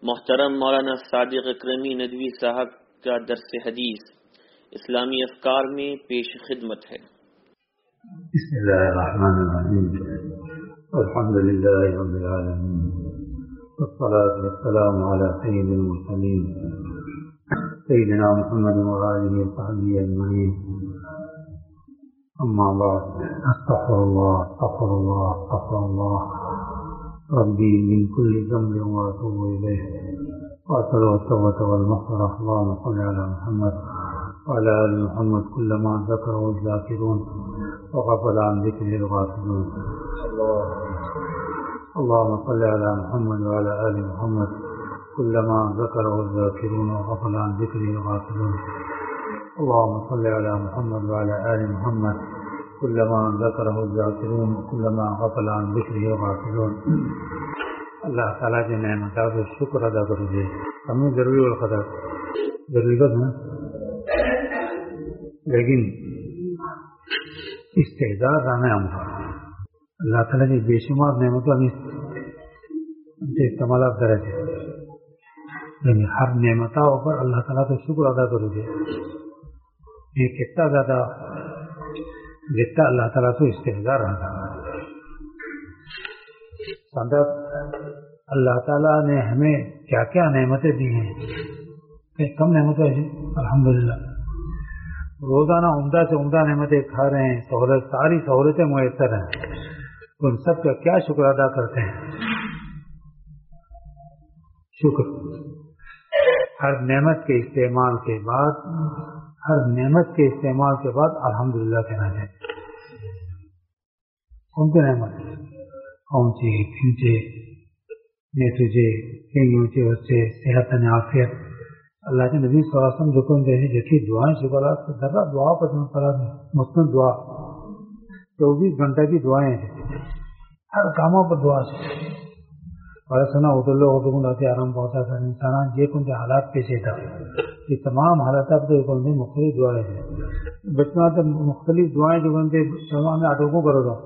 محترم مولانا صادق اکرمی ندوی صاحب کا درس حدیث اسلامی افکار میں پیش خدمت ہے۔ بسم اللہ الرحمن الرحیم، الحمد للہ رب العالمین، والصلاة والسلام علی سید المرسلین سیدنا محمد وآلہ وصحبہ اجمعین، اما بعد، استغفر اللہ استغفر اللہ استغفر اللہ ربی من کل ذنب واتوب الیہ واسأل التوبة والمغفرة، اللهم صل على محمد وعلى آل محمد كلما ذكره الذاكرون وغفل عن ذكره الغافلون، اللهم صل على محمد وعلى آل محمد كلما ذكره الذاكرون وغفل عن ذكره الغافلون، اللهم صل على محمد وعلى آل محمد كلما ذكره الذاكرون كلما غفل عن ذكره الغافلون۔ اللہ تعالیٰ کے نعمتوں کا شکر ادا کرو گے، ہمیں ضروری والقدر ضرورت ہے، لیکن استعداد آنا ہم کا اللہ تعالیٰ کی بے شمار نعمتوں میں استعمال درج ہے، یعنی ہر نعمتوں پر اللہ تعالیٰ کا شکر ادا کرو گے، یہ کتنا زیادہ جتنا اللہ تعالیٰ کو استعداد رہا۔ صدق اللہ تعالیٰ نے ہمیں کیا کیا نعمتیں دی ہیں، کم نعمتیں ہیں الحمدللہ، روزانہ عمدہ سے عمدہ نعمتیں کھا رہے ہیں، ساری سہولتیں میسر ہیں، ان سب کا کیا شکر ادا کرتے ہیں؟ شکر ہر نعمت کے استعمال کے بعد الحمدللہ کہنا چاہیے۔ کون سی نعمت؟ کون سی کھینچے نے تجھے کہیں سے صحت نے عافیت، اللہ کے نبی صلی اللہ علیہ وسلم جو دیکھی دعائیں شکرات ذرا دعا پر مثبت دعا 24 گھنٹے کی دعائیں ہیں، ہر کاموں پر دعا سے اور سنا ہوتے آرام پہنچا کر انسان یہ کون سے حالات پیشے تھا، یہ تمام حالات پر مختلف دعائیں ہیں، بچپن سے مختلف دعائیں جو بنتے سلمان میں آٹو کو کرو گا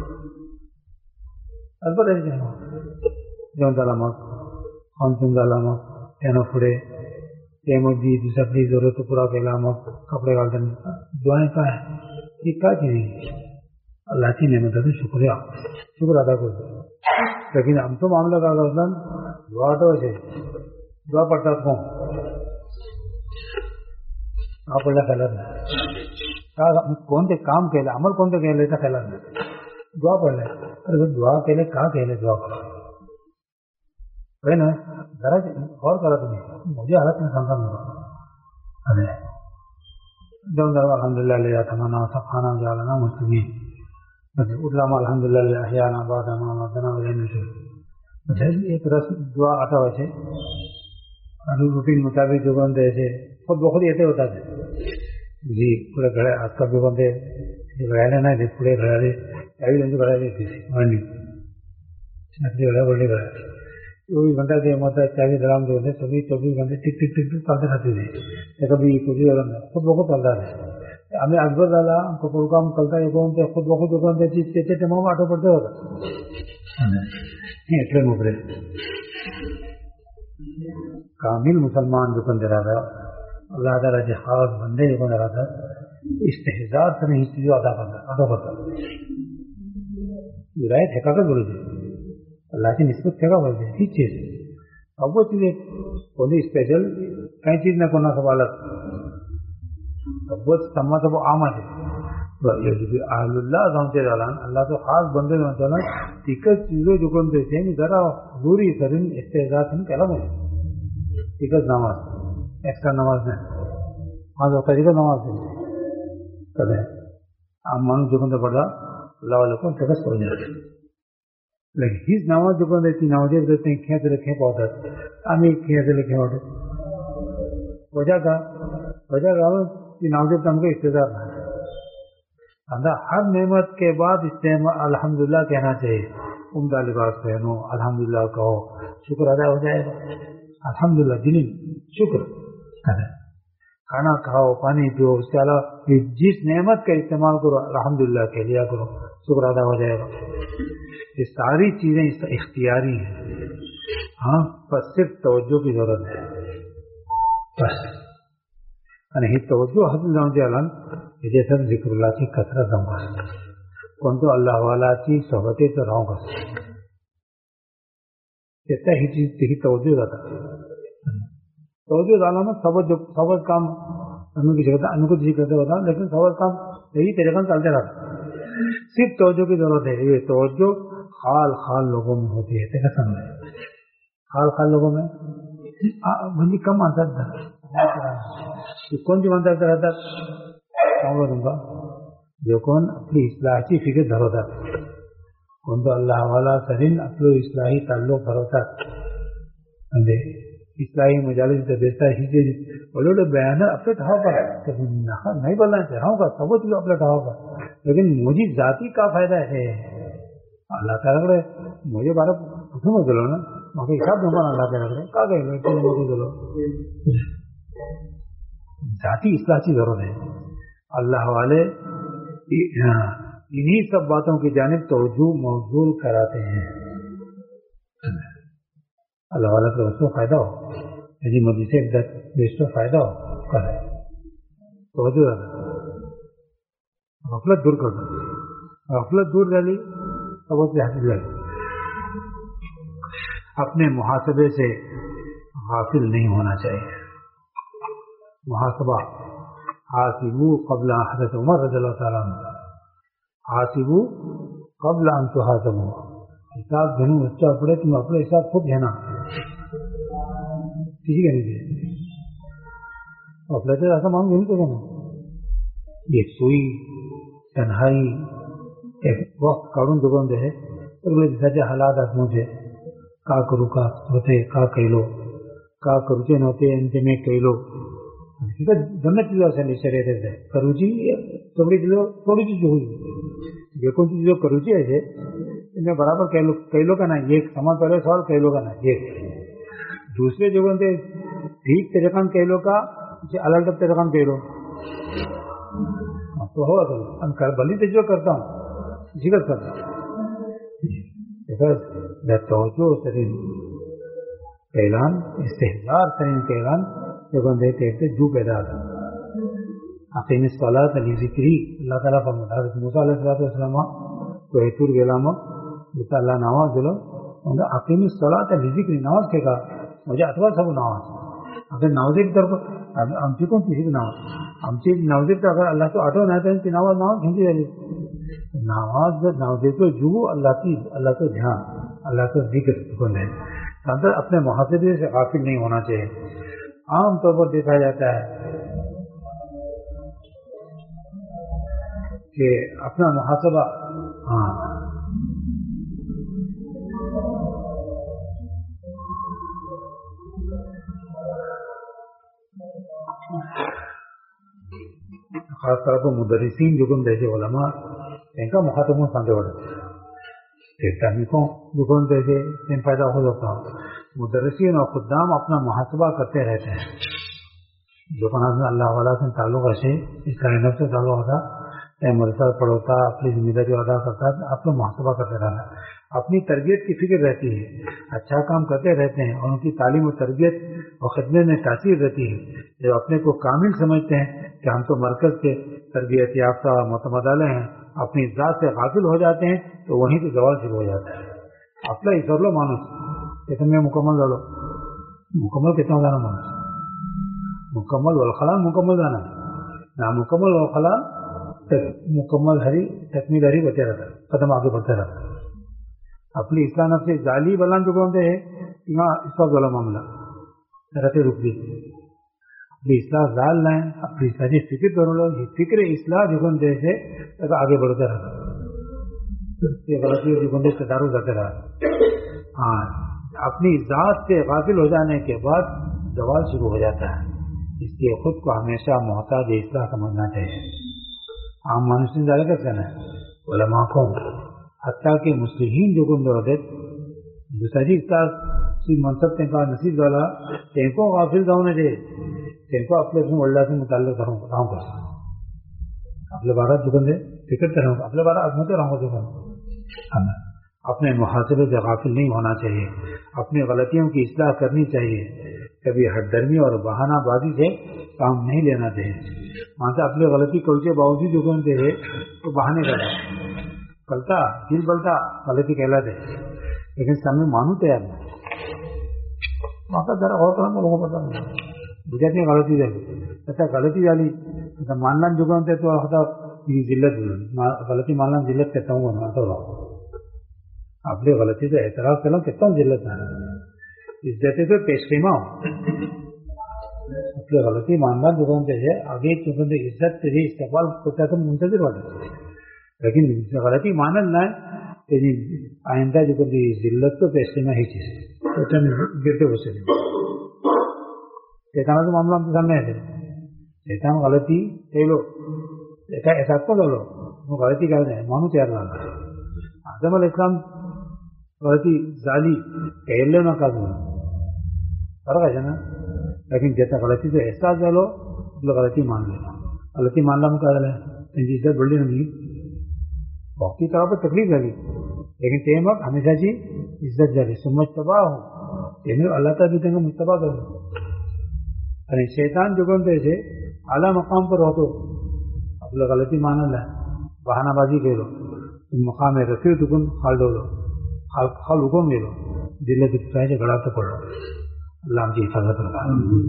البتہ جو علامت خان سنگ علامت تینو پھڑے تیمجی سبھی ضرورت پورا کے علامت کپڑے ڈالتے دعائیں کا ہے، یہ کیا چیز اللہ کی نعمت ہے، شکریہ شکر ادا کر دو۔ لیکن ہم تو معاملہ کا دعا تو ویسے دعا پڑھتا کون آپ پڑھنا خیالات میں کون سے کام کہلے عمل کون سے کہہ لیتا خیالات میں دعا پڑھ لے، ارے دعا کہلے کہاں کہلے دعا پڑھ نا ذرا غور کرا تمہیں مجھے حالت میں سمجھا ملا الحمدللہ لے تمنا سبحانہ جعلنا مسلمین علامہ الحمدللہ احیانا بعد ما ماتنا وجہ ایک رسم دعا آتا ویسے روٹین مطابق جو بندے ایسے خود بخود ایسے ہوتا تھے جی پورے گھڑے آج کل جو بندے گھڑے لینا ہے پورے گھڑے چاہیے لیں گھڑے لیتی تھی منڈی گھڑے بڑی گھڑے 24 گھنٹہ جو ہوتا ہے چاہیے درام جو ہوتے سبھی 24 گھنٹے ٹک ٹک ٹک ٹک چلتے رہتے تھے، کبھی کچھ خود بخود چلتا تھا، ہمیں اکبر ڈالا کو کام چلتا ہے کون سے خود بخود چیز تمام آٹو پڑتے ہوتا مبرے کامل مسلمان جو بندے رہا تھا اللہ تعالیٰ کے خاص بندے جو بندے رہا تھا استحزار سے نہیں چیزوں ادا کرتا رائے ٹھیکا کر بولے تھے اللہ کی نسبت ٹھیکا بولتے ہیں چیز اب وہ چیزیں کوئی اسپیشل کئی چیز نہ کونا سوالت وہ سما سب عام ہے اہل اللہ سمجھے جالان اللہ تو خاص بندے میں جالان ٹکٹ چیزیں جو کون دیتے ہیں ذرا حضوری سرین استعداد سے کہلا میں ٹکٹ نماز ایکسٹرا نماز میں ہاں تو طریقہ نماز سے کرے آپ مانو جو کون پڑھا اللہ والے کو ٹکٹ سو جاتے لیکن ہیز نماز جو کون دیتی نماز دیتے ہیں کھینچ رکھیں پودا ہمیں کھینچ رکھیں پودا وجہ کا نماز ہم کو استعداد نہ ہر نعمت کے بعد الحمدللہ کہنا چاہیے، عمدہ لباس پہنو الحمدللہ کہو، شکر ادا ہو جائے گا، الحمدللہ دلی شکر ادا، کھانا کھاؤ پانی پیو، اس کے علاوہ جس نعمت کا استعمال کرو الحمدللہ کہہ لیا کرو، شکر ادا ہو جائے گا۔ یہ ساری چیزیں اختیاری ہیں، ہاں بس صرف توجہ کی ضرورت ہے بس. અને એ તવજ્જો હાસિલ થવાનું અલન એ જે સબ ذکرullah کی کثرت ہوگا کون تو اللہ والا کی صحبتیں تو رہوں گا کہتا ہی چیز کی توجہ زیادہ توجہ علامت سبز کام ان کی جگہ ان کو جی کرتے ہوتا لیکن سبز کام یہی طریقہ چلتے رہتا صرف توجہ کی ضرورت ہے. یہ توجہ خال خال لوگوں میں ہوتی ہے تیرا سمجھ خال خال لوگوں میں بندی کم آتا کون سی مانتا رہتا دوں گا جو کون اپنی اصلاحی فکر دھروتا کون تو اللہ والا سرین اپنے اصلاحی تعلق دھروتا اصلاحی مجالس دیتا ہی بولے بیان اپنے ٹھاؤ پر نہیں بولنا چاہوں گا سب چیز اپنے ٹھاؤ پر لیکن مجھے ذاتی کا فائدہ ہے اللہ تعالیٰ کرے مجھے بارہ پوچھوں گا چلو نا مجھے حساب دوں گا اللہ تعالیٰ کرے کہا گئے مجھے چلو ذاتی اصلاح کی ضرورت ہے. اللہ والے انہی سب باتوں کی جانب توجہ موصول کراتے ہیں. اللہ والا کا اس کو فائدہ ہو یعنی مجھے سے بیچ تو فائدہ ہو کرے توجہ غفلت دور کر دو غفلت دور ڈالی سبق حاصل ڈالی. اپنے محاسبے سے غافل نہیں ہونا چاہیے. محاسبہ حاسبو قبل حضرت عمر رضی اللہ تعالیٰ عنہ حاسبو قبل ان تحاسبو حساب گھنو بچہ پڑے تم اپنے حساب خود گھنا کسی کا نہیں دے اپنے ایسا مان گھنی تو گھنا یہ سوئی تنہائی ایک وقت کاڑوں دکان دے ہے سجا حالات مجھے کا کرو کا ہوتے کا کہلو کا کروچے نوتے ان میں کہلو گھر چیزوں سے نیچے رہتے تھے کروچی تھوڑی چیز ہوئی جو کون چیز جو کروچی ہے ان میں برابر کہلو کا نا یہ سامان پہلے سوال کہلو کا نا یہ دوسرے جگہوں سے ٹھیک طریقہ کہلو کا الگ الگ طریقہ کہلو تو ہوا بلی سے جو کرتا ہوں ذکر کرتا ہوں توجہ ترین اعلان استحضار ترین کا اعلان کہتے جو پیدا تھا اقیم الصلاۃ لذکری اللہ تعالیٰ فرماتا حضرت موسیٰ علیہ السلام تو ایتور گلام بتا اللہ نماز دلو اقیم الصلاۃ لذکری نماز کے کہا مجھے اتوا سب نماز اگر نماز کی طرف ہم سے کون کسی کی نماز ہم سے نماز کا اگر اللہ تو آٹو نہ تھے نماز کھینچی رہی نماز تو جو اللہ کو دھیان اللہ کو ذکر کون ہے اندر اپنے محاسبے سے غافل نہیں ہونا چاہیے. عام طور پر دیکھا جاتا ہے کہ اپنا محاسبہ خاص طور پر مدرسین جو کن جیسے علماء ان کا مخاطبوں سمجھے پڑتے تحقیقوں جو کن جیسے ان پیدا ہو جاتا ہوں مدرسین اور خدام اپنا محاسبہ کرتے رہتے ہیں. جو کہاں سے اللہ والا سے تعلق ہے اسلامی نفس سے تعلق ہوتا مدرسہ پڑھوتا اپنی ذمہ داری ادا کرتا اپنا محاسبہ کرتے رہنا اپنی تربیت کی فکر رہتی ہے اچھا کام کرتے رہتے ہیں اور ان کی تعلیم و تربیت اور خدمت میں تاثیر رہتی ہے. جو اپنے کو کامل سمجھتے ہیں کہ ہم تو مرکز کے تربیت یافتہ متمدل ہیں اپنی ذات سے غافل ہو جاتے ہیں تو وہیں سے زوال شروع ہو جاتا ہے. اپنا ہی کر لو مانوس کہتے میں مکمل لڑو مکمل کتنا جانا مانوس مکمل والخلان مکمل جانا نامکمل والخلان مکمل ہری تکمیل ہری بچے رہتا قدم آگے بڑھتے رہتا. اپنی اصلاح نفس سے جعلی بلان جو کہتے ہیں یہاں اس وقت والا معاملہ رہتے رک دیتے اپنی اصلاح زال لائیں اپنی اصلاحی فکر کرو لو یہ فکر اصلاح جو کہتے ہیں آگے بڑھتے رہتا غلطی جو کہتے ہیں دارو کرتے رہتا. ہاں اپنی ذات سے غافل ہو جانے کے بعد زوال شروع ہو جاتا ہے. اس لیے خود کو ہمیشہ محتاج اصلاح سمجھنا چاہیے. عام مانوس نے زیادہ کہنا ہے علماء کو حتیٰ کہ مسلمین جو گم عدت جو صحیح اصلاح منصب کا نصیب والا ان کو غافل ہونا چاہیے ان کو اپنے اللہ سے متعلق رہوں کر اپنے بارہ دکان سے فکر کروں گا اپنے بارہ عظمت رہوں گا دکان اپنے محاسبے سے غافل نہیں ہونا چاہیے، اپنی غلطیوں کی اصلاح کرنی چاہیے، کبھی ہٹ درمی اور بہانہ بازی سے کام نہیں لینا چاہیے۔ وہاں سے اپنی غلطی کل کے باوجود جو کرتے ہیں تو بہانے کرتا کلتا دل بلتا غلطی کہلاتے، لیکن سامنے مانو تیار نہیں، وہاں کا ذرا غور کرنا لوگوں کو پتا نہیں بجاتی غلطی دے ایسا غلطی والی ماننا جو کرتے تو ذلت غلطی ماننا ذلت کہتا ہوں نا تو اپنی غلطی سے اعتراف کرنا کہتا ہوں ذلت نہ عزت سے پیش خیمہ ہو، اپنی غلطی ماننا جو کرتے ہیں آگے چونکہ عزت سے بھی استقبال ہوتا ہے تو منتظر ہوتا ہے، لیکن غلطی ماننا نہ ہے آئندہ جو کرتے ذلت تو پیش خیمہ ہی چیز گرتے ہو سکے۔ شیطان کا معاملہ ہم کے سامنے ہے، شیطان غلطی لے لو احساس کو لے لو، وہ غلطی کر رہے ہیں مانو تیار نہ آدم علیہ السلام غلطی ظالی کہہ لے نہ کر فرق ہے نا، لیکن جیسا غلطی سے احساس لے لو غلطی مان لینا، غلطی ماننا میں کہہ رہے ہیں عزت بڑی نہیں وقت کی طور پر تکلیف لگی، لیکن تیم وقت ہمیشہ جی عزت جاری سمجھ تباہ ہو تمہیں اللہ تعالیٰ بھی متباہ کرو۔ ارے شیطان جو کرتے سے اعلیٰ مقام پر ہو تو اپنے غلطی مانا لے بہانہ بازی کہہ لو، مقام رفیع دکن خال ڈو لو خال حکم لے لو، دل دکھائے سے گڑا تو پڑھو، اللہ ہم کی حفاظت کرتا ہے۔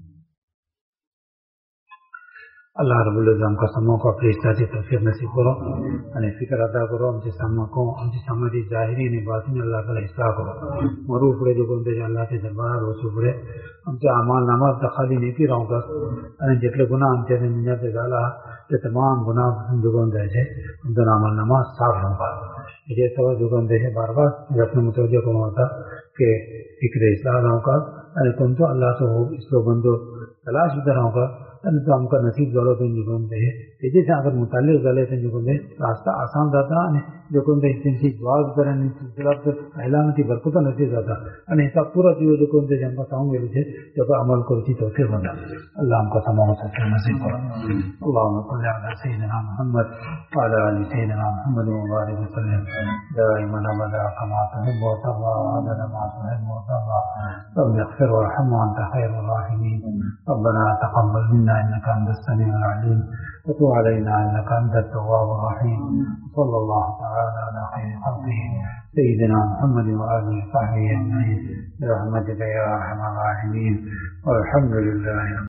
اللہ رب العزت کا سموں کو اپنی اصلاحی توفیق نصیب کرو، یعنی فکر ادا کرو ہم سے ساموں کو ہم سے سمجھی ظاہری نے باطنی اللہ تعالیٰ اصلاح کرو، مرو پڑے جو بندے اللہ کے دربار روسو پڑے ہم سے اعمال نامہ خالی نیکی رہوں گا، یعنی جتنے گناہ ہم سے نجات ڈالا کہ تمام گناہ جو بندے سے ہم سے عمل نامہ صاف رہوں گا۔ یہ سب جو بندے ہیں بار بار اپنے متوجہ کو ہوتا کہ فکر اصلاح رہوں گا، یعنی تم تو اللہ سے ہو اس کو بندو تلاش بھی رہوں گا، تو ہم کا نصیب ضرورت جو بندے ہے جیسے اگر متعلق ضلع جو بندے راستہ آسان رہتا جو بندے کی دعا کریں اعلانتی برکت نصیب رہتا اور ایسا پورا چیز جو بندے ہم کا ساؤں گے جب عمل کو اسی توفیق بنا اللہ ہم کا تمام سے نصیب کرو۔ اللهم صل على سيدنا محمد وعلى ال سيدنا محمد وبارك وسلم دائما ابدا كما تحب وترضى وعدد ما تحب وترضى رب اغفر وارحم وانت خير الراحمين ربنا تقبل منا انك انت السميع العليم وتب علينا انك انت التواب الرحيم صلى الله تعالى على خير خلقه سيدنا محمد واله وصحبه اجمعين برحمتك يا ارحم الراحمين والحمد لله